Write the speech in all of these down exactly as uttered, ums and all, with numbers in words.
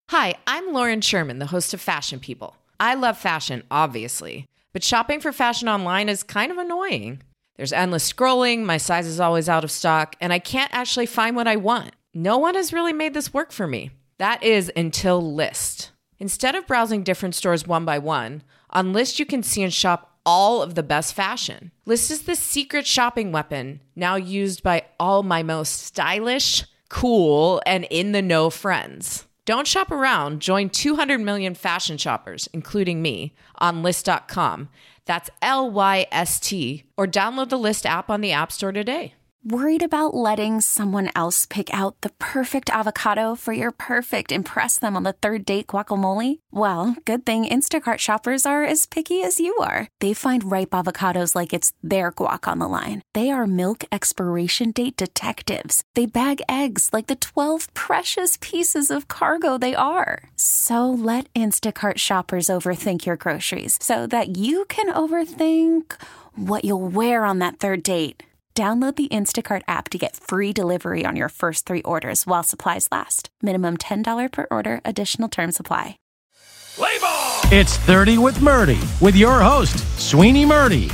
Hi, I'm Lauren Sherman, the host of Fashion People. I love fashion, obviously, but shopping for fashion online is kind of annoying. There's endless scrolling, my size is always out of stock, and I can't actually find what I want. No one has really made this work for me. That is until Lyst. Instead of browsing different stores one by one, on Lyst you can see and shop all of the best fashion. Lyst is the secret shopping weapon, now used by all my most stylish, cool, and in-the-know friends. Don't shop around. Join two hundred million fashion shoppers, including me, on Lyst dot com. That's L Y S T. Or download the Lyst app on the App Store today. Worried about letting someone else pick out the perfect avocado for your perfect impress them on the third date guacamole? Well, good thing Instacart shoppers are as picky as you are. They find ripe avocados like it's their guac on the line. They are milk expiration date detectives. They bag eggs like the twelve precious pieces of cargo they are. So let Instacart shoppers overthink your groceries so that you can overthink what you'll wear on that third date. Download the Instacart app to get free delivery on your first three orders while supplies last. Minimum ten dollars per order. Additional terms apply. Play ball! It's thirty with Murdy, with your host, Sweeney Murdy.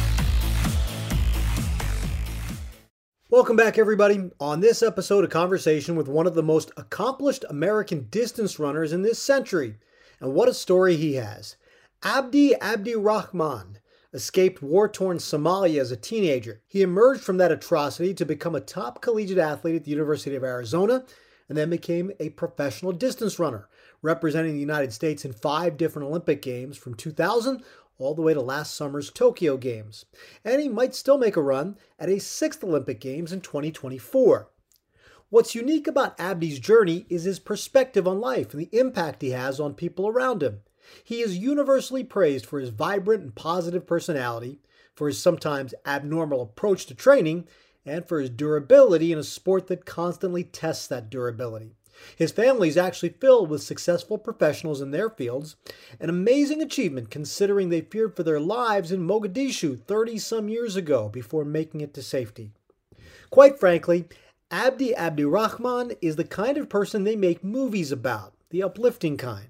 Welcome back, everybody. On this episode, a conversation with one of the most accomplished American distance runners in this century. And what a story he has. Abdi Abdirahman escaped war-torn Somalia as a teenager. He emerged from that atrocity to become a top collegiate athlete at the University of Arizona, and then became a professional distance runner, representing the United States in five different Olympic Games from two thousand all the way to last summer's Tokyo Games. And he might still make a run at a sixth Olympic Games in twenty twenty-four. What's unique about Abdi's journey is his perspective on life and the impact he has on people around him. He is universally praised for his vibrant and positive personality, for his sometimes abnormal approach to training, and for his durability in a sport that constantly tests that durability. His family is actually filled with successful professionals in their fields, an amazing achievement considering they feared for their lives in Mogadishu thirty-some years ago before making it to safety. Quite frankly, Abdi Abdirahman is the kind of person they make movies about, the uplifting kind.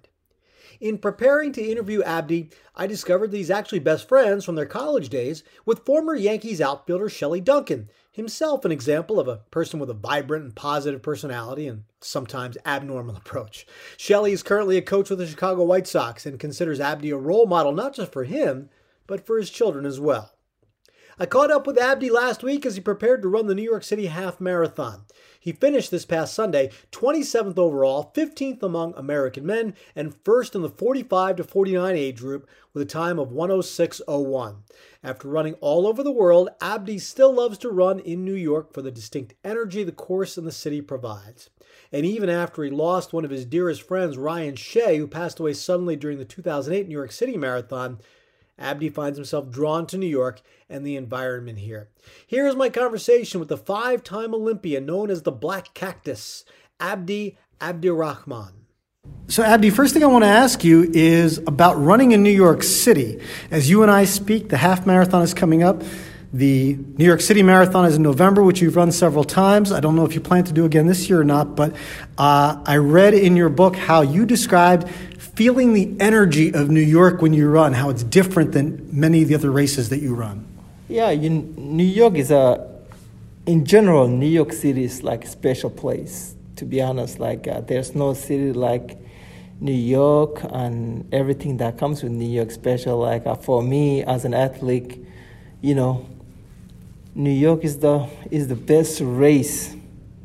In preparing to interview Abdi, I discovered that he's actually best friends from their college days with former Yankees outfielder Shelley Duncan, himself an example of a person with a vibrant and positive personality and sometimes abnormal approach. Shelley is currently a coach with the Chicago White Sox and considers Abdi a role model not just for him, but for his children as well. I caught up with Abdi last week as he prepared to run the New York City Half Marathon. He finished this past Sunday twenty-seventh overall, fifteenth among American men, and first in the forty-five to forty-nine age group with a time of one oh six oh one. After running all over the world, Abdi still loves to run in New York for the distinct energy the course and the city provides. And even after he lost one of his dearest friends, Ryan Shea, who passed away suddenly during the two thousand eight New York City Marathon, Abdi finds himself drawn to New York and the environment here. Here is my conversation with the five-time Olympian known as the Black Cactus, Abdi Abdirahman. So Abdi, first thing I want to ask you is about running in New York City. As you and I speak, the half marathon is coming up. The New York City Marathon is in November, which you've run several times. I don't know if you plan to do again this year or not, but uh, I read in your book how you described feeling the energy of New York when you run, how it's different than many of the other races that you run. Yeah, you, New York is a, in general, New York City is like a special place, to be honest. Like uh, there's no city like New York and everything that comes with New York special. Like uh, for me as an athlete, you know, New York is the is the best race.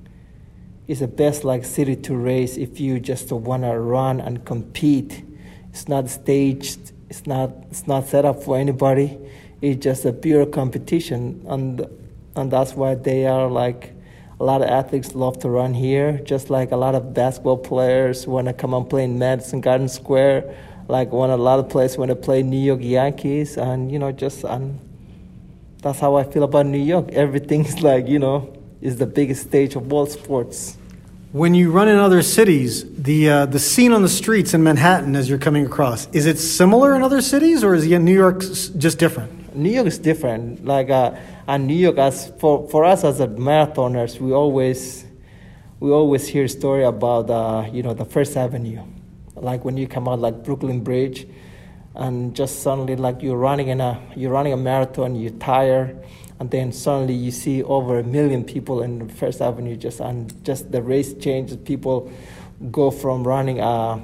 It's the best like city to race if you just want to run and compete. It's not staged. It's not it's not set up for anybody. It's just a pure competition, and and that's why they are like a lot of athletes love to run here. Just like a lot of basketball players want to come and play in Madison Garden Square. Like one a lot of players want to play New York Yankees, and you know just and that's how I feel about New York. Everything's like you know is the biggest stage of world sports. When you run in other cities, the uh, the scene on the streets in Manhattan as you're coming across, is it similar in other cities, or is it New York just different? New York is different. Like uh, and New York, as for, for us as a marathoners, we always we always hear story about uh, you know the First Avenue. like when you come out like Brooklyn Bridge, and just suddenly like you're running in a you're running a marathon, you're tired, and then suddenly you see over a million people in First Avenue, just and just the race changes. People go from running a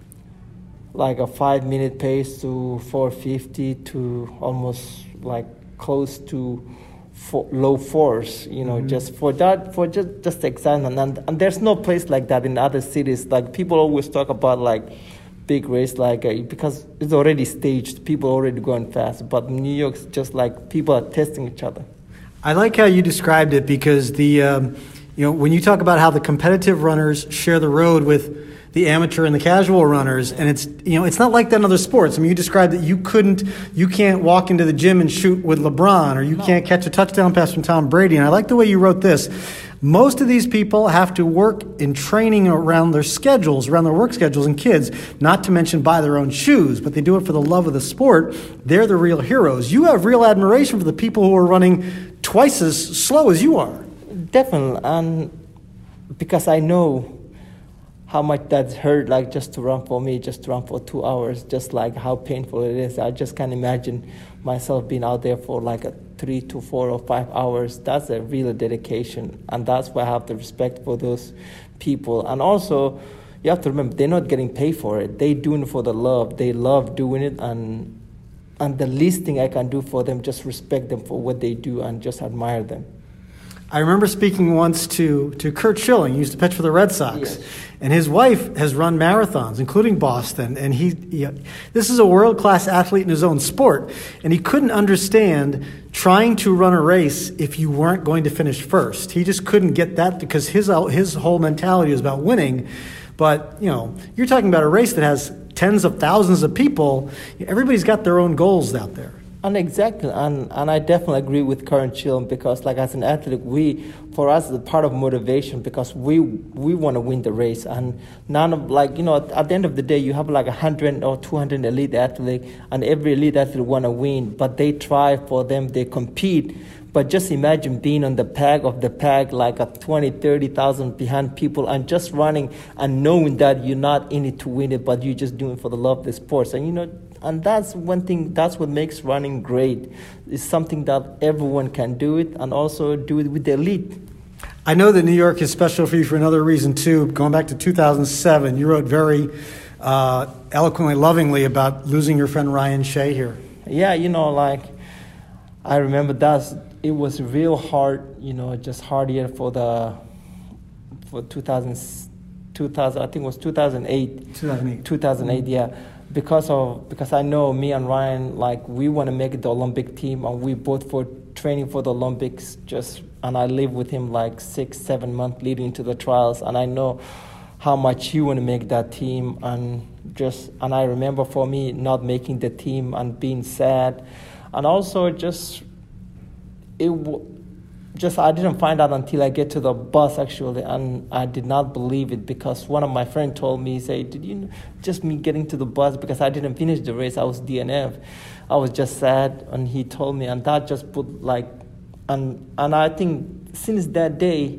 like a five minute pace to four fifty to almost like close to four, low fours, you know, mm-hmm. just for that, for just, just excitement. And, and there's no place like that in other cities. Like people always talk about like big race, like uh, because it's already staged, people already going fast. But New York's just like people are testing each other. I like how you described it because the, um, you know, when you talk about how the competitive runners share the road with the amateur and the casual runners, and it's, you know, it's not like that in other sports. I mean, you described that you couldn't, you can't walk into the gym and shoot with LeBron, or you no. can't catch a touchdown pass from Tom Brady. And I like the way you wrote this. Most of these people have to work in training around their schedules, around their work schedules and kids, not to mention buy their own shoes, but they do it for the love of the sport. They're the real heroes. You have real admiration for the people who are running twice as slow as you are. Definitely, and because I know how much that's hurt, like just to run for me, just to run for two hours, just like how painful it is. I just can't imagine myself being out there for like a three to four or five hours. That's a real dedication, and that's why I have the respect for those people. And also, you have to remember, they're not getting paid for it. They're doing it for the love. They love doing it, and and the least thing I can do for them, just respect them for what they do and just admire them. I remember speaking once to, to Curt Schilling. He used to pitch for the Red Sox. Yes. And his wife has run marathons, including Boston. And he, he this is a world-class athlete in his own sport. And he couldn't understand trying to run a race if you weren't going to finish first. He just couldn't get that because his his whole mentality is about winning. But, you know, you're talking about a race that has tens of thousands of people. Everybody's got their own goals out there. And exactly, and, and I definitely agree with Curt Schilling because, like, as an athlete, we, for us, it's a part of motivation because we we want to win the race. And none of, like, you know, at, at the end of the day, you have like one hundred or two hundred elite athletes, and every elite athlete want to win, but they try for them, they compete. But just imagine being on the pack of the pack, like a twenty, thirty thousand behind people, and just running and knowing that you're not in it to win it, but you're just doing it for the love of the sports. And, you know, and that's one thing, that's what makes running great. It's something that everyone can do it, and also do it with the elite. I know that New York is special for you for another reason, too. Going back to two thousand seven, you wrote very uh, eloquently, lovingly about losing your friend Ryan Shea here. Yeah, you know, like, I remember that it was real hard, you know, just hard year for the, for two thousand, two thousand, I think it was two thousand eight. two thousand eight. two thousand eight, yeah. Because of because I know me and Ryan, like, we want to make it the Olympic team, and we both for training for the Olympics. Just and I lived with him like six, seven months leading to the trials, and I know how much he want to make that team. And just and I remember for me not making the team and being sad, and also just it. W- Just I didn't find out until I get to the bus, actually, and I did not believe it because one of my friends told me, say, did you know, just me getting to the bus because I didn't finish the race, I was D N F. I was just sad, and he told me, and that just put like, and and I think since that day,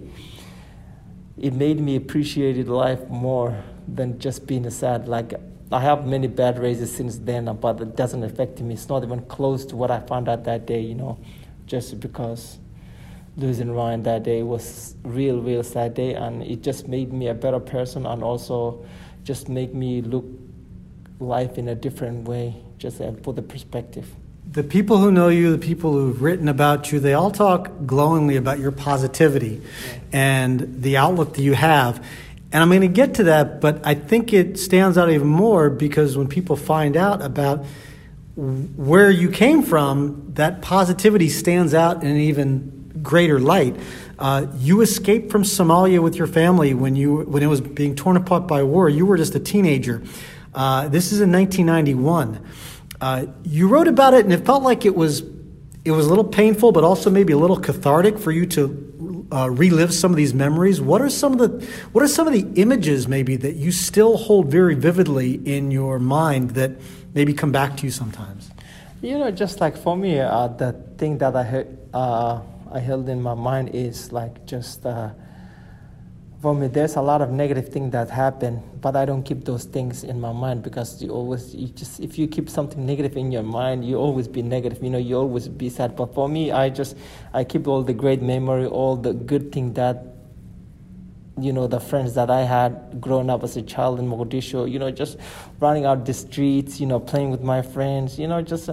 it made me appreciate life more than just being sad. Like, I have many bad races since then, but it doesn't affect me. It's not even close to what I found out that day, you know, just because losing Ryan that day was real, real sad day, and it just made me a better person, and also just make me look life in a different way, just uh, put the perspective. The people who know you, the people who've written about you, they all talk glowingly about your positivity yeah. and the outlook that you have. And I'm going to get to that, but I think it stands out even more because when people find out about where you came from, that positivity stands out in an even greater light. Uh, you escaped from Somalia with your family when you when it was being torn apart by war. You were just a teenager. Uh, this is in nineteen ninety-one. Uh, you wrote about it, and it felt like it was it was a little painful, but also maybe a little cathartic for you to uh, relive some of these memories. What are some of the what are some of the images maybe that you still hold very vividly in your mind that maybe come back to you sometimes? You know, just like for me, uh, the thing that I heard. Uh, I held in my mind is like just uh, for me, there's a lot of negative things that happen, but I don't keep those things in my mind because you always, you just, if you keep something negative in your mind, you always be negative, you know, you always be sad. But for me, I just, I keep all the great memory, all the good thing that, you know, the friends that I had growing up as a child in Mogadishu, you know, just running out the streets, you know, playing with my friends, you know, just,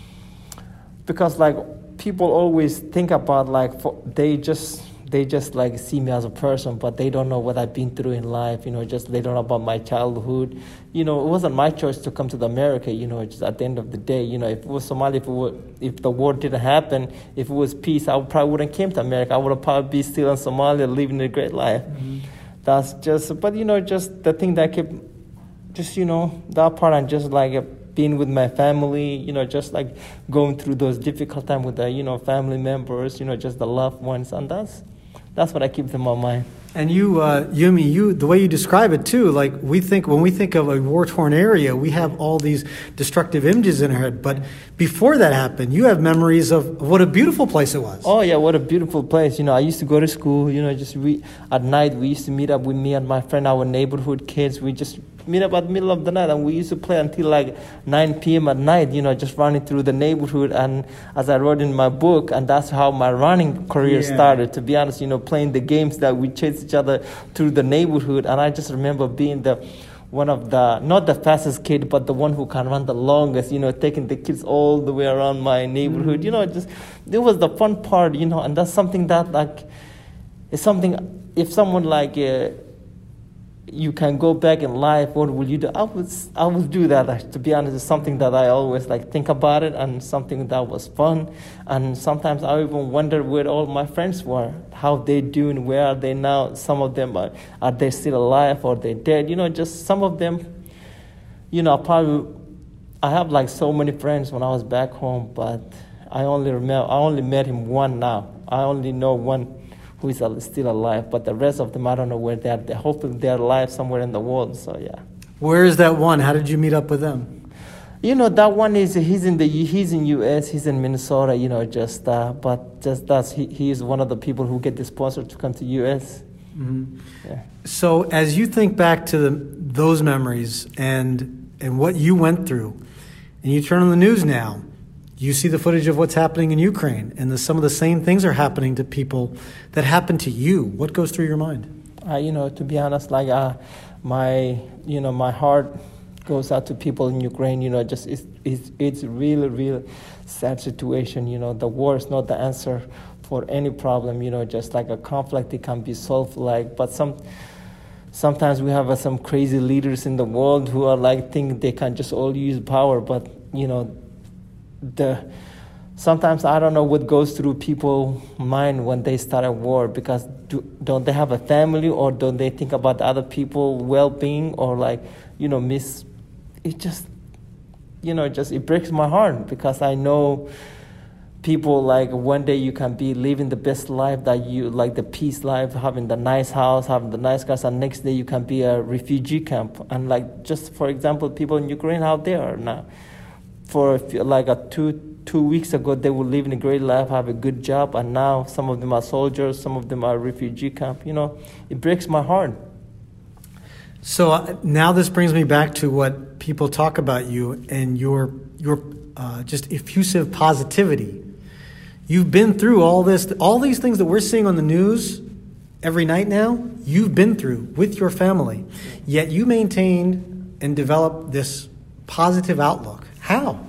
because like people always think about like, for, they just, they just like see me as a person, but they don't know what I've been through in life, you know, just they don't know about my childhood. You know, it wasn't my choice to come to the America, you know, just at the end of the day, you know, if it was Somalia, if it were, if the war didn't happen, if it was peace, I would probably wouldn't came to America. I would have probably be still in Somalia living a great life. Mm-hmm. That's just, but you know, just the thing that kept, just, you know, that part and just like uh, being with my family, you know, just like going through those difficult times with the, you know, family members, you know, just the loved ones, and that's, That's what I keep in my mind. And you, uh, Yumi, you, the way you describe it too, like we think, when we think of a war-torn area, we have all these destructive images in our head. But before that happened, you have memories of what a beautiful place it was. Oh yeah, what a beautiful place. You know, I used to go to school, you know, just we, at night we used to meet up with me and my friend, our neighborhood kids. We just meet up at the middle of the night and we used to play until like nine p.m. at night, you know, just running through the neighborhood. And as I wrote in my book, and that's how my running career yeah. started, to be honest, you know, playing the games that we chased each other through the neighborhood. And I just remember being the one of the, not the fastest kid, but the one who can run the longest, you know, taking the kids all the way around my neighborhood. Mm-hmm. You know, just, it was the fun part, you know, and that's something that like, it's something, if someone like, uh, you can go back in life, what will you do? I would, I would do that. Like, to be honest, it's something that I always like think about it, and something that was fun. And sometimes I even wonder where all my friends were, how they doing, where are they now? Some of them are, are they still alive or they dead? You know, just some of them. You know, probably I have like so many friends when I was back home, but I only remember I only met him one now. I only know one who is still alive, but the rest of them, I don't know where they are. They hopefully they're alive somewhere in the world, so yeah. Where is that one? How did you meet up with them? You know, that one is, he's in the, he's in U S, he's in Minnesota, you know, just, uh, but just that's, he, he is one of the people who get the sponsor to come to U S. Mm-hmm. Yeah. So as you think back to the, those memories and, and what you went through, and you turn on the news now, you see the footage of what's happening in Ukraine, and the, some of the same things are happening to people that happened to you. What goes through your mind? Uh, you know, to be honest, like uh, my, you know, my heart goes out to people in Ukraine. You know, just it's it's it's really really sad situation. You know, the war is not the answer for any problem. You know, just like a conflict, it can be solved. Like, but some. Sometimes we have uh, some crazy leaders in the world who are like think they can just all use power, but you know. The sometimes I don't know what goes through people's mind when they start a war, because do, don't they have a family, or don't they think about other people's well-being, or like, you know, miss it just, you know, just it breaks my heart, because I know people like one day you can be living the best life that you like, the peace life, having the nice house, having the nice cars, and next day you can be a refugee camp. And like, just for example, people in Ukraine, how they are now. For a few, like a two two weeks ago, they were living a great life, have a good job, and now some of them are soldiers, some of them are refugee camp. You know, it breaks my heart. So uh, now this brings me back to what people talk about you and your your uh, just effusive positivity. You've been through all this, all these things that we're seeing on the news every night now. You've been through with your family, yet you maintained and developed this positive outlook. How?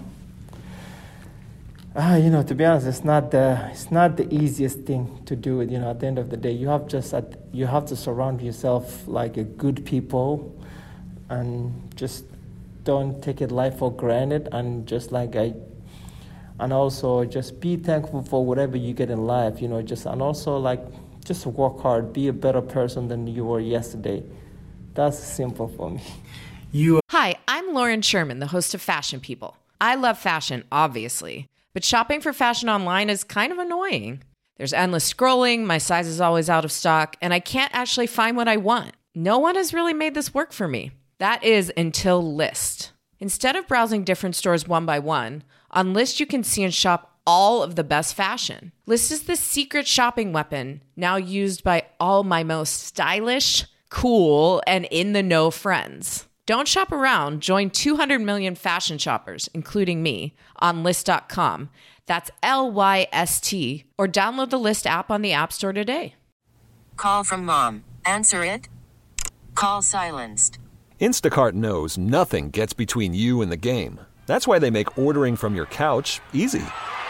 Ah, you know, to be honest, it's not the it's not the easiest thing to do it. You know, at the end of the day, you have just you have to surround yourself like a good people, and just don't take it life for granted, and just like I, and also just be thankful for whatever you get in life. You know, just and also like just work hard, be a better person than you were yesterday. That's simple for me. You. Hi, I'm Lauren Sherman, the host of Fashion People. I love fashion, obviously, but shopping for fashion online is kind of annoying. There's endless scrolling, my size is always out of stock, and I can't actually find what I want. No one has really made this work for me. That is until Lyst. Instead of browsing different stores one by one, on Lyst you can see and shop all of the best fashion. Lyst is the secret shopping weapon now used by all my most stylish, cool, and in-the-know friends. Don't shop around. Join two hundred million fashion shoppers, including me, on Lyst dot com. That's L Y S T. Or download the Lyst app on the App Store today. Call from mom. Answer it. Call silenced. Instacart knows nothing gets between you and the game. That's why they make ordering from your couch easy.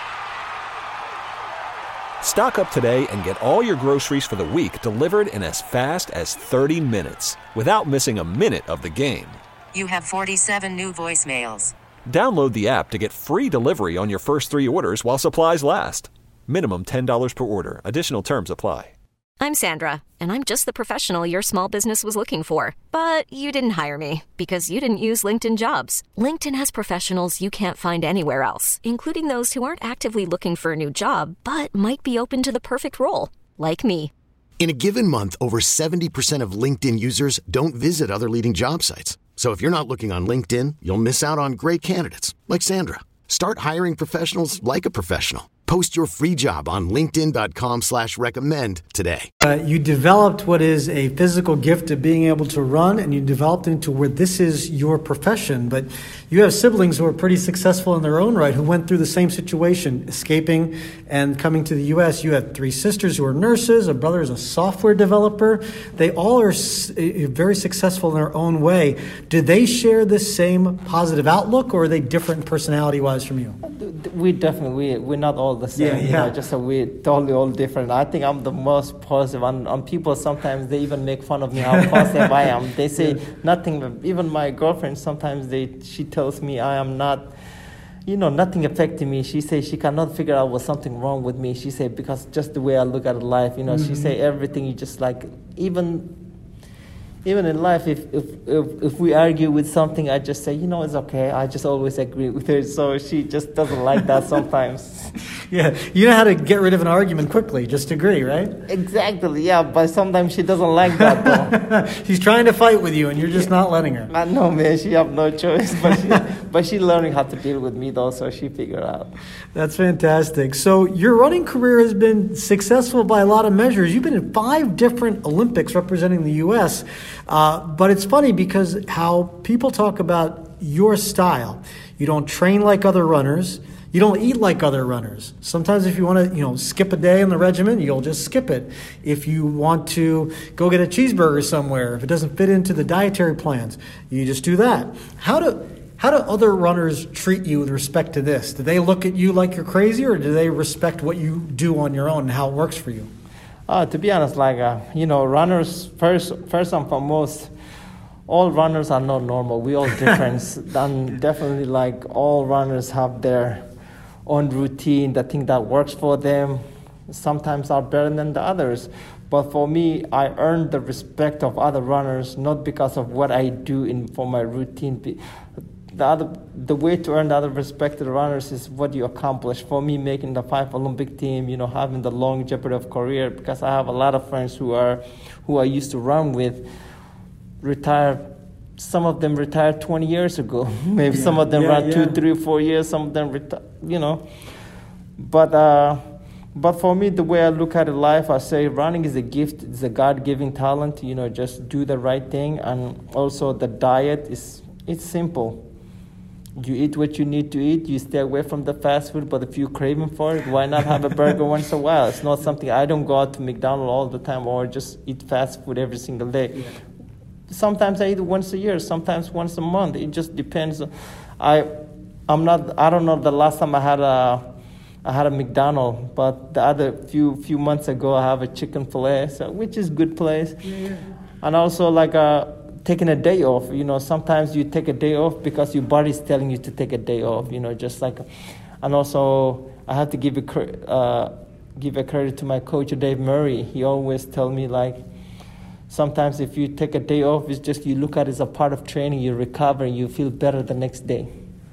Stock up today and get all your groceries for the week delivered in as fast as thirty minutes without missing a minute of the game. You have forty-seven new voicemails. Download the app to get free delivery on your first three orders while supplies last. Minimum ten dollars per order. Additional terms apply. I'm Sandra, and I'm just the professional your small business was looking for. But you didn't hire me because you didn't use LinkedIn Jobs. LinkedIn has professionals you can't find anywhere else, including those who aren't actively looking for a new job, but might be open to the perfect role, like me. In a given month, over seventy percent of LinkedIn users don't visit other leading job sites. So if you're not looking on LinkedIn, you'll miss out on great candidates like Sandra. Start hiring professionals like a professional. Post your free job on linkedin.com slash recommend today. Uh, you developed what is a physical gift of being able to run, and you developed it into where this is your profession. But you have siblings who are pretty successful in their own right, who went through the same situation, escaping and coming to the U S. You have three sisters who are nurses. A brother is a software developer. They all are s- very successful in their own way. Do they share this same positive outlook, or are they different personality-wise from you? We definitely, we, we're not all the same. Yeah, You yeah. know, just uh, we're totally all different. I think I'm the most positive. And, and people sometimes, they even make fun of me how positive I am. They say Yeah. nothing, even my girlfriend, sometimes they she tells me I am not, you know, nothing affecting me. She says she cannot figure out what's something wrong with me. She said, because just the way I look at life, you know, Mm-hmm. she say everything you just like, even Even in life, if, if if if we argue with something, I just say, you know, it's okay. I just always agree with her. So she just doesn't like that sometimes. Yeah, you know how to get rid of an argument quickly. Just agree, right? Exactly, yeah. But sometimes she doesn't like that, though. She's trying to fight with you, and you're just not letting her. I know, man. She have no choice. But she, but she learning how to deal with me, though, so she figured out. That's fantastic. So your running career has been successful by a lot of measures. You've been in five different Olympics representing the U S Uh, but it's funny because how people talk about your style. You don't train like other runners. You don't eat like other runners. Sometimes if you want to, you know, skip a day in the regimen, you'll just skip it. If you want to go get a cheeseburger somewhere, if it doesn't fit into the dietary plans, you just do that. How do how do other runners treat you with respect to this? Do they look at you like you're crazy, or do they respect what you do on your own and how it works for you? Uh, to be honest, like, uh, you know, runners, first first and foremost, all runners are not normal. We all different. And definitely, like, all runners have their own routine, the thing that works for them. Sometimes are better than the others. But for me, I earned the respect of other runners, not because of what I do in for my routine. The other, the way to earn the other respect of the runners is what you accomplish. For me, making the five Olympic team, you know, having the longevity of career, because I have a lot of friends who are, who I used to run with, retired. Some of them retired twenty years ago. Maybe Yeah, some of them yeah, ran yeah. two, three, four years. Some of them, reti- you know. But uh, but for me, the way I look at life, I say running is a gift. It's a God-given talent. You know, just do the right thing, and also the diet is it's simple. You eat what you need to eat. You stay away from the fast food. But if you're craving for it, why not have a burger once in a while? It's not something I don't go out to McDonald's all the time or just eat fast food every single day. Yeah. Sometimes I eat once a year. Sometimes once a month. It just depends. I, I'm not. I don't know the last time I had a, I had a McDonald's. But the other few few months ago, I have a chicken fillet, so which is good place. Yeah, yeah. And also like a. Taking a day off, you know, sometimes you take a day off because your body's telling you to take a day off, you know, just like, and also I have to give a, uh, give a credit to my coach, Dave Murray. He always tell me like, sometimes if you take a day off, it's just you look at it as a part of training, you recover, you feel better the next day.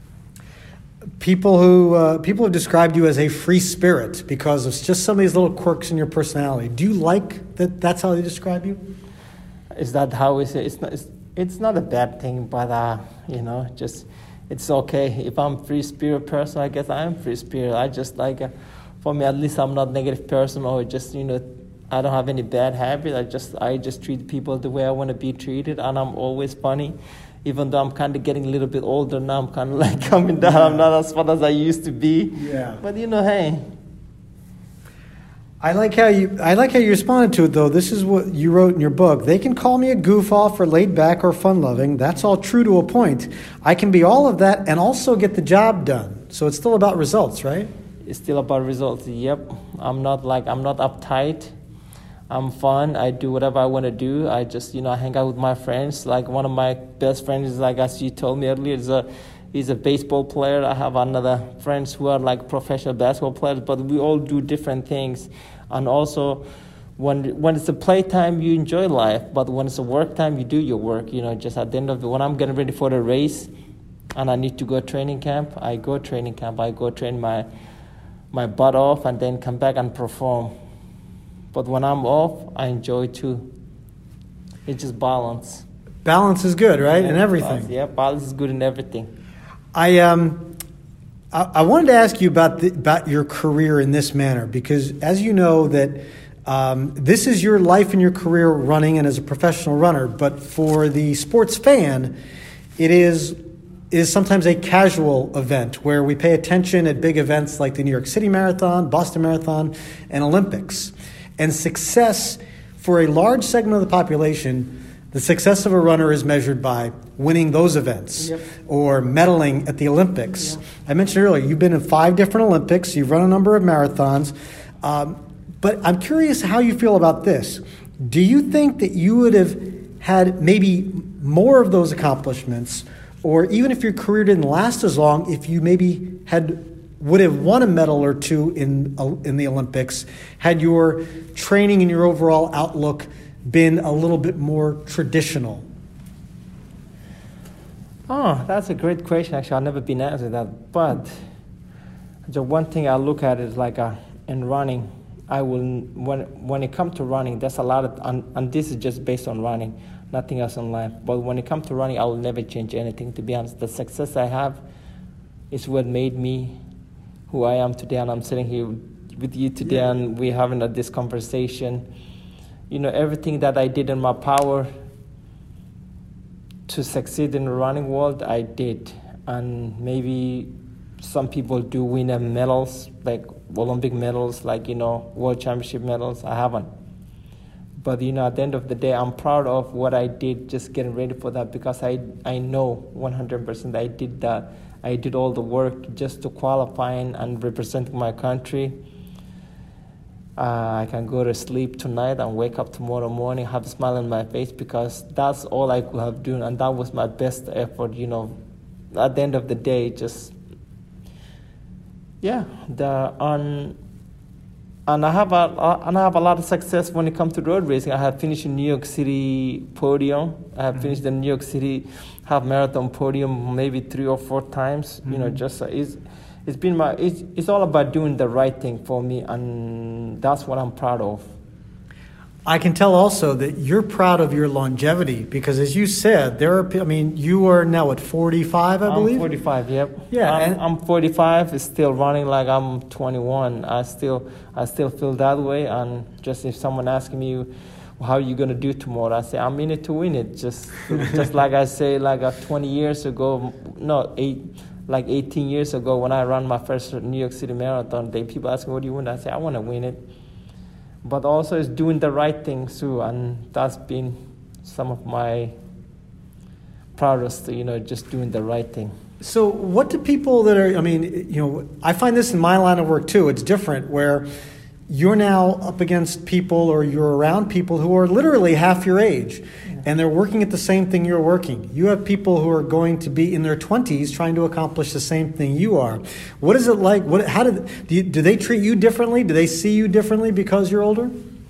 People who uh, people have described you as a free spirit because of just some of these little quirks in your personality. Do you like that? That's how they describe you? Is that how we say? It's not. It's, it's not a bad thing, but uh, you know, just it's okay. If I'm free spirit person, I guess I am free spirit. I just like, uh, for me at least, I'm not negative person or just, you know, I don't have any bad habits. I just I just treat people the way I want to be treated, and I'm always funny. Even though I'm kind of getting a little bit older now, I'm kind of like coming down. I'm not as fun as I used to be. Yeah. But you know, hey. I like how you I like how you responded to it, though. This is what you wrote in your book. They can call me a goof off or laid back or fun loving. That's all true to a point. I can be all of that and also get the job done. So it's still about results, right? It's still about results. Yep. I'm not like I'm not uptight. I'm fun. I do whatever I want to do. I just, you know, I hang out with my friends. Like one of my best friends is, like as you told me earlier, is a he's a baseball player. I have another friends who are like professional basketball players, but we all do different things. And also, when when it's a playtime, you enjoy life. But when it's a work time, you do your work. You know, just at the end of the, when I'm getting ready for the race, and I need to go training camp, I go training camp. I go train my my butt off, and then come back and perform. But when I'm off, I enjoy too. It's just balance. Balance is good, right? Yeah, in everything. Balance, yeah, balance is good in everything. I um, I, I wanted to ask you about the, about your career in this manner, because as you know that um, this is your life and your career running and as a professional runner. But for the sports fan, it is it is sometimes a casual event where we pay attention at big events like the New York City Marathon, Boston Marathon, and Olympics. And success for a large segment of the population, the success of a runner is measured by winning those events. Yep. Or medaling at the Olympics. Yep. I mentioned earlier, you've been in five different Olympics, you've run a number of marathons, um, but I'm curious how you feel about this. Do you think that you would have had maybe more of those accomplishments, or even if your career didn't last as long, if you maybe had would have won a medal or two in in the Olympics had your training and your overall outlook been a little bit more traditional? Oh, that's a great question. Actually, I've never been answered that. But the one thing I look at is like a, in running, I will when when it comes to running, there's a lot of and, and this is just based on running, nothing else in life. But when it comes to running, I will never change anything. To be honest, the success I have is what made me who I am today, and I'm sitting here with you today, yeah. And we're having a, this conversation. You know, everything that I did in my power to succeed in the running world, I did. And maybe some people do win medals, like Olympic medals, like, you know, world championship medals. I haven't. But, you know, at the end of the day, I'm proud of what I did, just getting ready for that, because I, I know one hundred percent I did that. I did all the work just to qualifying and representing my country. Uh, I can go to sleep tonight and wake up tomorrow morning, have a smile on my face, because that's all I could have done, and that was my best effort. You know, at the end of the day, just yeah. The on and I have a and I have a lot of success when it comes to road racing. I have finished in New York City podium. I have mm-hmm. finished the New York City half marathon podium maybe three or four times. Mm-hmm. You know, just uh, it's it's been my it's it's all about doing the right thing for me, and that's what I'm proud of. I can tell also that you're proud of your longevity, because as you said, there are, I mean, you are now at forty-five, I believe? I'm forty-five, yep. Yeah. I'm, and I'm forty-five, still running like I'm twenty-one. I still I still feel that way, and just if someone asks me, well, how are you going to do tomorrow? I say, I'm in it to win it. Just just like I say, like uh, twenty years ago, no, eight, like eighteen years ago when I ran my first New York City Marathon, they people ask me, what do you want? I say, I want to win it. But also it's doing the right thing too, and that's been some of my proudest, you know, just doing the right thing. So what do people that are, I mean, you know, I find this in my line of work too. It's different, where you're now up against people, or you're around people who are literally half your age, and they're working at the same thing you're working. You have people who are going to be in their twenties trying to accomplish the same thing you are. What is it like? What? How did do, you, do they treat you differently? Do they see you differently because you're older?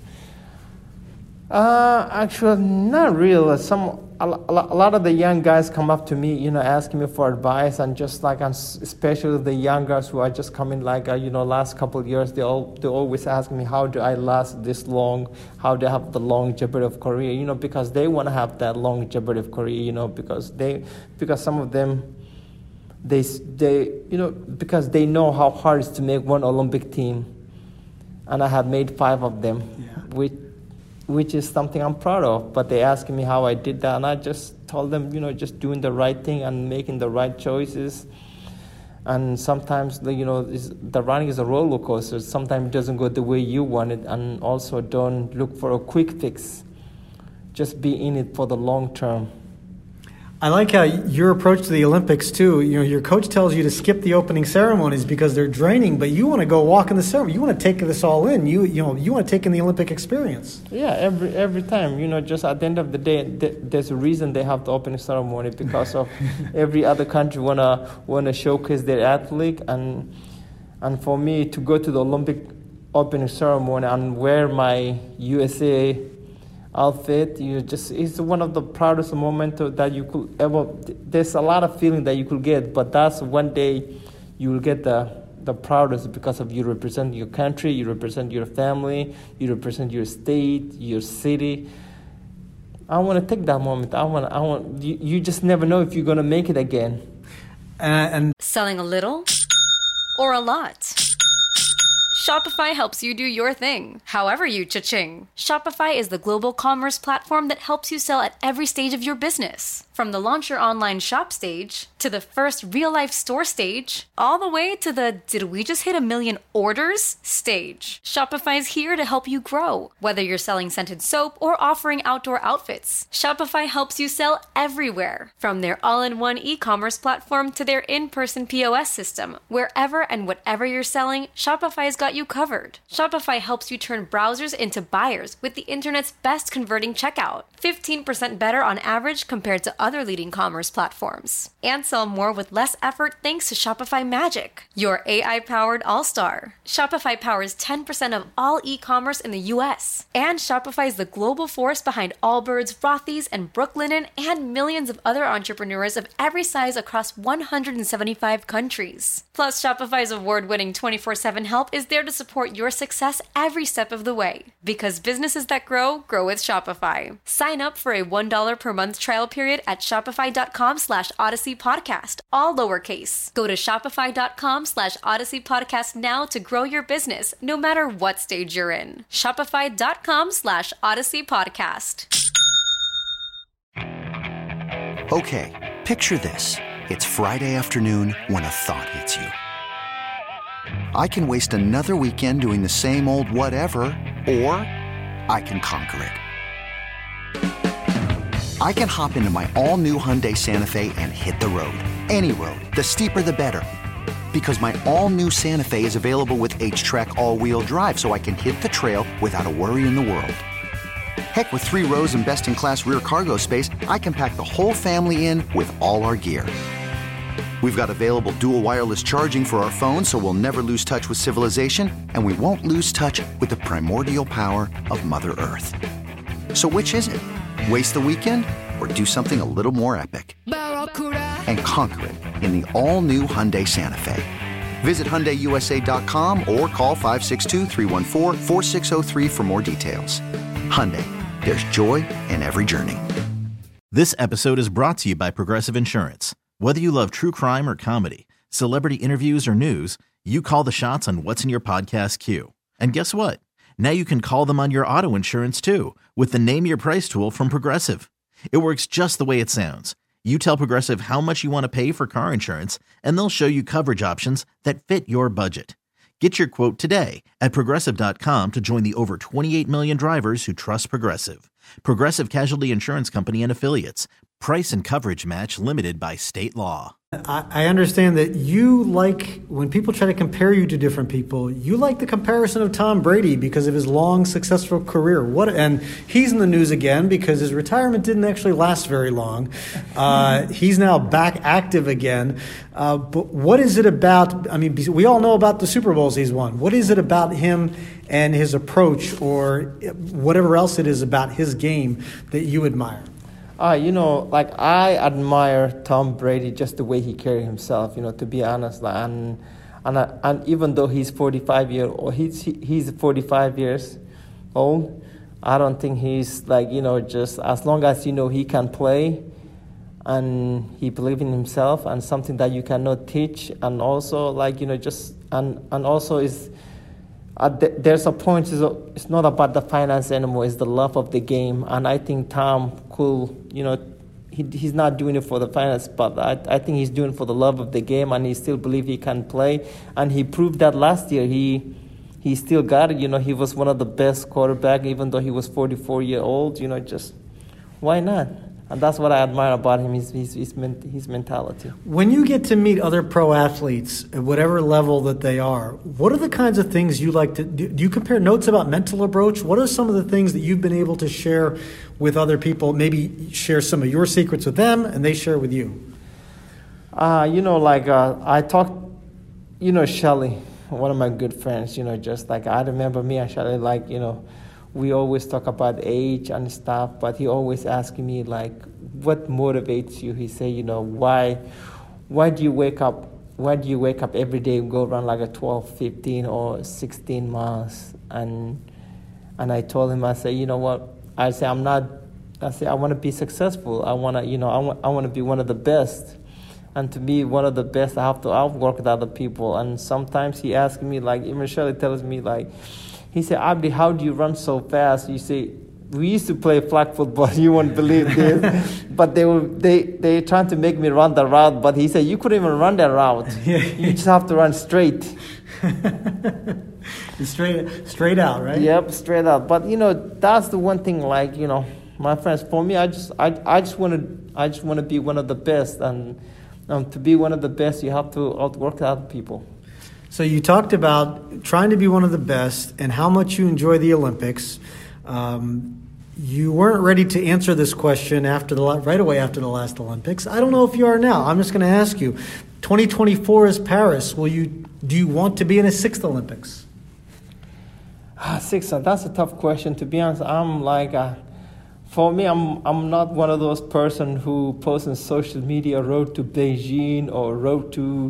Uh, actually, not really. Some a, a lot of the young guys come up to me, you know, asking me for advice, and just like, especially the young guys who are just coming, like, uh, you know, last couple of years, they all they always ask me, how do I last this long? How do I have the longevity of career? You know, because they want to have that longevity of career, you know, because they, because some of them they, they, you know, because they know how hard it is to make one Olympic team. And I have made five of them, yeah. which, which is something I'm proud of. But they asked me how I did that, and I just told them, you know, just doing the right thing and making the right choices. And sometimes, you know, the running is a roller coaster. Sometimes it doesn't go the way you want it. And also don't look for a quick fix. Just be in it for the long term. I like how your approach to the Olympics, too. You know, your coach tells you to skip the opening ceremonies because they're draining, but you want to go walk in the ceremony. You want to take this all in. You you know, you want to take in the Olympic experience. Yeah, every every time. You know, just at the end of the day, th- there's a reason they have the opening ceremony because of every other country wanna wanna showcase their athlete, and and for me to go to the Olympic opening ceremony and wear my U S A outfit, you just, it's one of the proudest moments that you could ever, there's a lot of feeling that you could get, but that's one day you will get the the proudest because of you represent your country, you represent your family, you represent your state, your city. I want to take that moment. I want, I want, you, you just never know if you're going to make it again. Uh, and selling a little or a lot? Shopify helps you do your thing, however you cha-ching. Shopify is the global commerce platform that helps you sell at every stage of your business. From the launch your online shop stage, to the first real-life store stage, all the way to the did we just hit a million orders stage. Shopify's here to help you grow. Whether you're selling scented soap or offering outdoor outfits, Shopify helps you sell everywhere. From their all-in-one e-commerce platform to their in-person P O S system, wherever and whatever you're selling, Shopify's got you covered. Shopify helps you turn browsers into buyers with the internet's best converting checkout. fifteen percent better on average compared to other leading commerce platforms. And sell more with less effort thanks to Shopify Magic, your A I-powered all-star. Shopify powers ten percent of all e-commerce in the U S. And Shopify is the global force behind Allbirds, Rothy's, and Brooklinen, and millions of other entrepreneurs of every size across one hundred seventy-five countries. Plus, Shopify's award-winning twenty-four seven help is there to support your success every step of the way. Because businesses that grow, grow with Shopify. Sign up for a one dollar per month trial period at shopify.com slash Odyssey Podcast, all lowercase. Go to shopify.com slash Odyssey Podcast now to grow your business, no matter what stage you're in. Shopify.com slash Odyssey Podcast. Okay, picture this. It's Friday afternoon when a thought hits you. I can waste another weekend doing the same old whatever, or I can conquer it. I can hop into my all-new Hyundai Santa Fe and hit the road. Any road. The steeper, the better. Because my all-new Santa Fe is available with H-Track all-wheel drive, so I can hit the trail without a worry in the world. Heck, with three rows and best-in-class rear cargo space, I can pack the whole family in with all our gear. We've got available dual wireless charging for our phones, so we'll never lose touch with civilization, and we won't lose touch with the primordial power of Mother Earth. So which is it? Waste the weekend or do something a little more epic? And conquer it in the all-new Hyundai Santa Fe. Visit Hyundai U S A dot com or call five six two, three one four, four six zero three for more details. Hyundai, there's joy in every journey. This episode is brought to you by Progressive Insurance. Whether you love true crime or comedy, celebrity interviews or news, you call the shots on what's in your podcast queue. And guess what? Now you can call them on your auto insurance too with the Name Your Price tool from Progressive. It works just the way it sounds. You tell Progressive how much you want to pay for car insurance, and they'll show you coverage options that fit your budget. Get your quote today at Progressive dot com to join the over twenty-eight million drivers who trust Progressive. Progressive Casualty Insurance Company and Affiliates. Price and coverage match limited by state law. I understand that you like, when people try to compare you to different people, you like the comparison of Tom Brady because of his long, successful career. What? And he's in the news again because his retirement didn't actually last very long. Uh, he's now back active again. Uh, but what is it about, I mean, we all know about the Super Bowls he's won. What is it about him and his approach or whatever else it is about his game that you admire? Uh, you know, like I admire Tom Brady just the way he carried himself. You know, to be honest, like, and and I, and even though he's forty-five year old, he's he's forty-five years old. I don't think he's like, you know, just as long as you know he can play. and he believed in himself, and something that you cannot teach. And also, like, you know, just and and also is uh, th- there's a point. It's, a, it's not about the finance anymore. It's the love of the game. And I think Tom could, you know, he he's not doing it for the finance, but I I think he's doing it for the love of the game, and he still believes he can play. And he proved that last year. He he still got it. You know, he was one of the best quarterback, even though he was forty-four years old. You know, just why not? And that's what I admire about him, his, his, his, his mentality. When you get to meet other pro athletes at whatever level that they are, what are the kinds of things you like to do? Do you compare notes about mental approach? What are some of the things that you've been able to share with other people? Maybe share some of your secrets with them and they share with you. Uh, you know, like uh, I talked, you know, Shelly, one of my good friends, you know, just like I remember me and Shelly, like, you know, we always talk about age and stuff, but he always asking me, like, what motivates you? He say, you know, why why do you wake up why do you wake up every day and go around like a twelve, fifteen or sixteen miles? And and I told him, I say, you know what? I say, I'm not, I say, I want to be successful. I want to, you know, I want, I want to be one of the best. And to be one of the best, I have to outwork with other people. And sometimes he asks me, like, even Shirley tells me, like, he said, Abdi, how do you run so fast? You say, we used to play flag football. You won't believe this. But they were they they trying to make me run the route. But he said, you couldn't even run that route. You just have to run straight. straight straight out, right? Yep, straight out. But you know, that's the one thing. Like, you know, my friends, for me, I just I I just want to I just want to be one of the best. And um, to be one of the best, you have to outwork other people. So you talked about trying to be one of the best and how much you enjoy the Olympics. Um, you weren't ready to answer this question after the right away after the last Olympics. I don't know if you are now. I'm just going to ask you. twenty twenty-four is Paris. Will you? Do you want to be in a sixth Olympics? Ah, sixth. That's a tough question. To be honest, I'm like, uh, for me, I'm I'm not one of those person who posts on social media road to Beijing or road to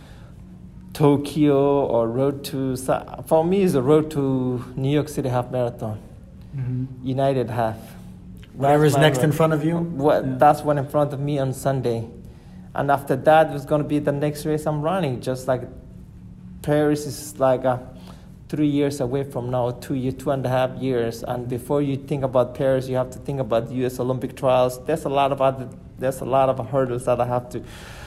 Tokyo or road to, for me it's a road to New York City half marathon, mm-hmm. United half. Whatever's next road. In front of you? What, yeah. That's one in front of me on Sunday. And after that was going to be the next race I'm running. Just like Paris is like a three years away from now, two year, two and a half years. And before you think about Paris, you have to think about U S Olympic trials. There's a lot of other, there's a lot of hurdles that I have to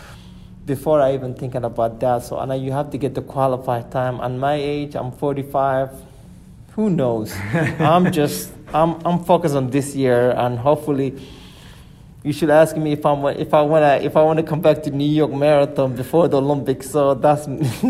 before I even thinking about that. So and you have to get the qualified time. And my age, I'm forty-five. Who knows? I'm just I'm I'm focused on this year, and hopefully, you should ask me if I'm if I wanna if I wanna come back to New York Marathon before the Olympics. So that's.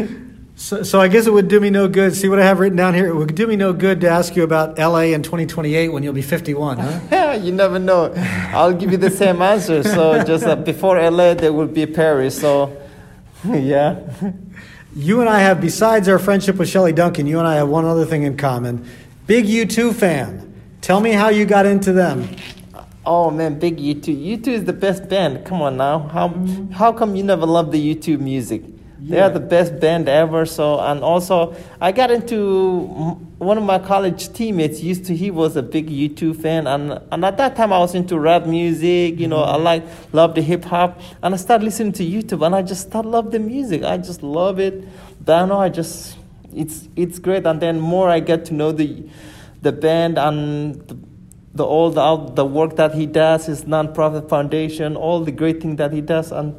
so so I guess it would do me no good. See what I have written down here. It would do me no good to ask you about L A in twenty twenty-eight when you'll be fifty-one, huh? Yeah, you never know. I'll give you the same answer. So just uh, before L A, there will be Paris. So, yeah. You and I have, besides our friendship with Shelley Duncan, you and I have one other thing in common. Big U two fan. Tell me how you got into them. Oh, man, big U two. U two is the best band. Come on now. How mm-hmm. how come you never loved the U two music? Yeah. They are the best band ever. So, and also, I got into one of my college teammates. Used to, he was a big U two fan, and and at that time I was into rap music. You know, mm-hmm. I like love the hip hop, and I started listening to YouTube, and I just started love the music. I just love it. Dano, I just it's it's great. And then more I get to know the the band and the, the all the the work that he does, his nonprofit foundation, all the great things that he does, and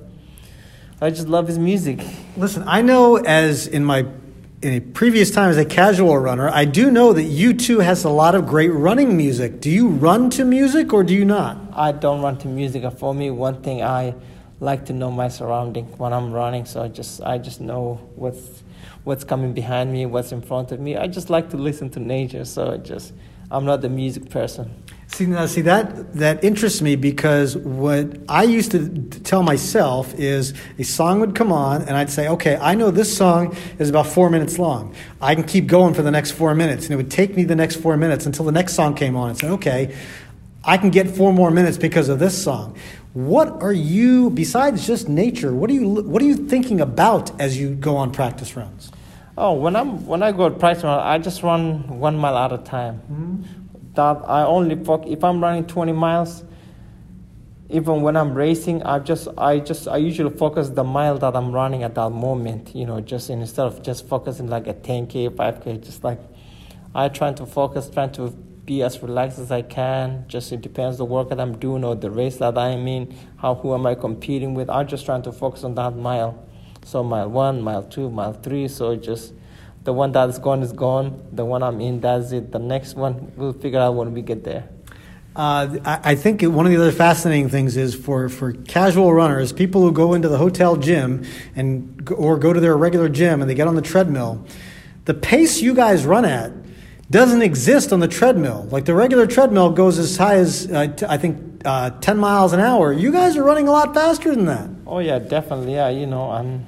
I just love his music. Listen, I know as in my in a previous time as a casual runner, I do know that U two has a lot of great running music. Do you run to music or do you not? I don't run to music. For me, one thing I like to know my surrounding when I'm running. So I just I just know what's what's coming behind me, what's in front of me. I just like to listen to nature. So I just I'm not the music person. See, now, see that that interests me because what I used to tell myself is a song would come on and I'd say, okay, I know this song is about four minutes long. I can keep going for the next four minutes. And it would take me the next four minutes until the next song came on and said, okay, I can get four more minutes because of this song. What are you, besides just nature, what are you what are you thinking about as you go on practice runs? Oh, when I'm when I go to practice run, I just run one mile at a time. Mm-hmm. That I only focus, if I'm running twenty miles, even when I'm racing, I just I just I usually focus the mile that I'm running at that moment. You know, just instead of just focusing like a ten K, five K, just like I try to focus, trying to be as relaxed as I can. Just it depends the work that I'm doing or the race that I'm in. How who am I competing with? I'm just trying to focus on that mile. So mile one, mile two, mile three. So just the one that is gone is gone. The one I'm in, that's it. The next one we'll figure out when we get there. Uh, I, I think one of the other fascinating things is for, for casual runners, people who go into the hotel gym and go, or go to their regular gym and they get on the treadmill, the pace you guys run at doesn't exist on the treadmill. Like the regular treadmill goes as high as, uh, t- I think, uh, ten miles an hour. You guys are running a lot faster than that. Oh, yeah, definitely. Yeah, you know, and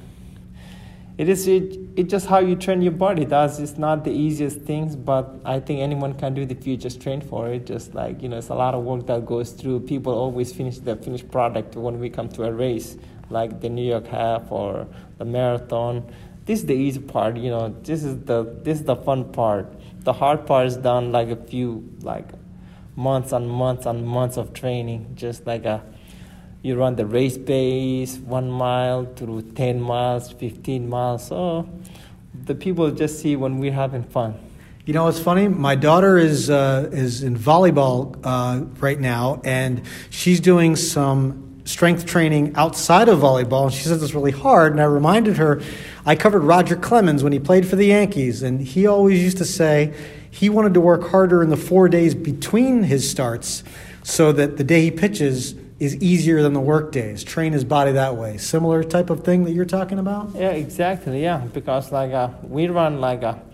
it is it, it just how you train your body. That's it's not the easiest things, but I think anyone can do it if you just train for it. Just like, you know, it's a lot of work that goes through. People always finish the finished product when we come to a race, like the New York Half or the marathon. This is the easy part, you know. This is the this is the fun part. The hard part is done like a few like months and months and months of training. Just like a you run the race pace, one mile through ten miles, fifteen miles. So the people just see when we're having fun. You know what's funny? My daughter is uh, is in volleyball uh, right now, and she's doing some strength training outside of volleyball. And she says it's really hard, and I reminded her, I covered Roger Clemens when he played for the Yankees, and he always used to say he wanted to work harder in the four days between his starts so that the day he pitches is easier than the work days. Train his body that way. Similar type of thing that you're talking about? Yeah, exactly, yeah. Because like uh, we run like a,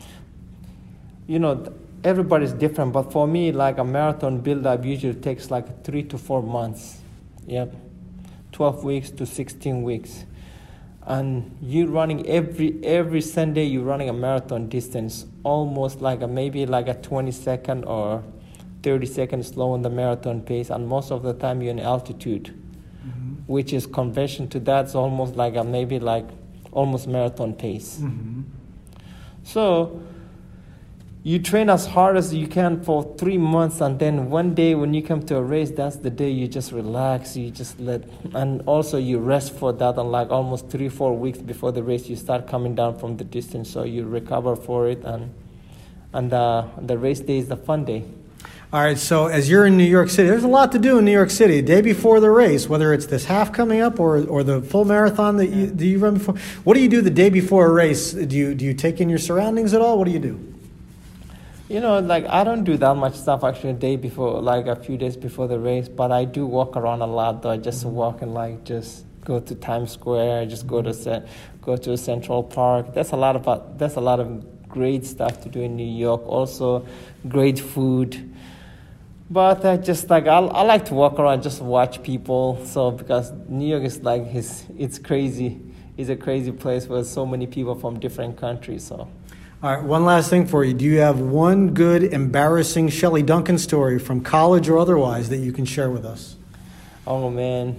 you know, everybody's different. But for me, like a marathon build-up usually takes like three to four months. Yep, twelve weeks to sixteen weeks. And you're running every every Sunday, you're running a marathon distance, almost like a maybe like a twenty second or thirty seconds slow on the marathon pace, and most of the time you're in altitude, mm-hmm. which is conversion to that's almost like a maybe like almost marathon pace. Mm-hmm. So you train as hard as you can for three months, and then one day when you come to a race, that's the day you just relax, you just let, and also you rest for that, and like almost three, four weeks before the race, you start coming down from the distance, so you recover for it, and and uh, the race day is the fun day. All right, so as you're in New York City, there's a lot to do in New York City. Day before the race, whether it's this half coming up or or the full marathon that you do you run before. What do you do the day before a race? Do you do you take in your surroundings at all? What do you do? You know, like I don't do that much stuff actually a day before, like a few days before the race, but I do walk around a lot though. I just walk and like just go to Times Square, just go to go to Central Park. That's a lot of that's a lot of great stuff to do in New York. Also, great food. But I just like I I like to walk around, just watch people. So because New York is like his, it's crazy. It's a crazy place with so many people from different countries. So. All right, one last thing for you. Do you have one good, embarrassing Shelley Duncan story from college or otherwise that you can share with us? Oh man,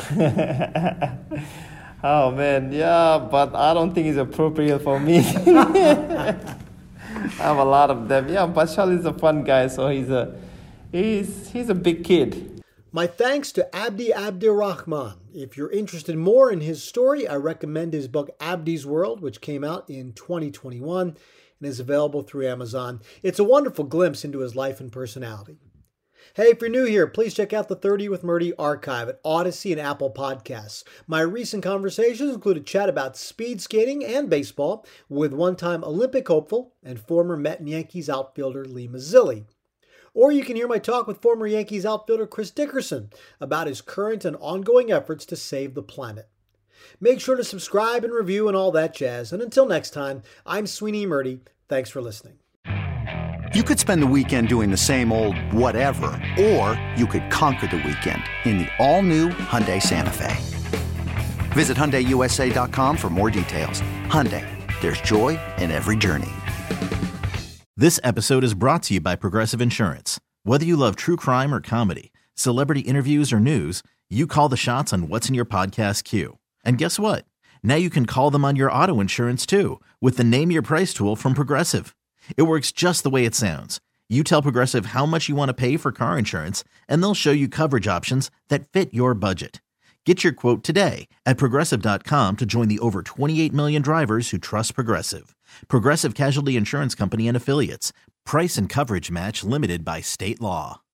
oh man, yeah, but I don't think it's appropriate for me. I have a lot of them. Yeah, but Shelley's a fun guy, so he's a. He's he's a big kid. My thanks to Abdi Abdirahman. If you're interested more in his story, I recommend his book Abdi's World, which came out in twenty twenty-one and is available through Amazon. It's a wonderful glimpse into his life and personality. Hey, if you're new here, please check out the thirty with Murdy archive at Odyssey and Apple Podcasts. My recent conversations include a chat about speed skating and baseball with one-time Olympic hopeful and former Met and Yankees outfielder Lee Mazzilli. Or you can hear my talk with former Yankees outfielder Chris Dickerson about his current and ongoing efforts to save the planet. Make sure to subscribe and review and all that jazz. And until next time, I'm Sweeney Murdy. Thanks for listening. You could spend the weekend doing the same old whatever, or you could conquer the weekend in the all-new Hyundai Santa Fe. Visit Hyundai U S A dot com for more details. Hyundai, there's joy in every journey. This episode is brought to you by Progressive Insurance. Whether you love true crime or comedy, celebrity interviews or news, you call the shots on what's in your podcast queue. And guess what? Now you can call them on your auto insurance too with the Name Your Price tool from Progressive. It works just the way it sounds. You tell Progressive how much you want to pay for car insurance, and they'll show you coverage options that fit your budget. Get your quote today at Progressive dot com to join the over twenty-eight million drivers who trust Progressive. Progressive Casualty Insurance Company and Affiliates. Price and coverage match limited by state law.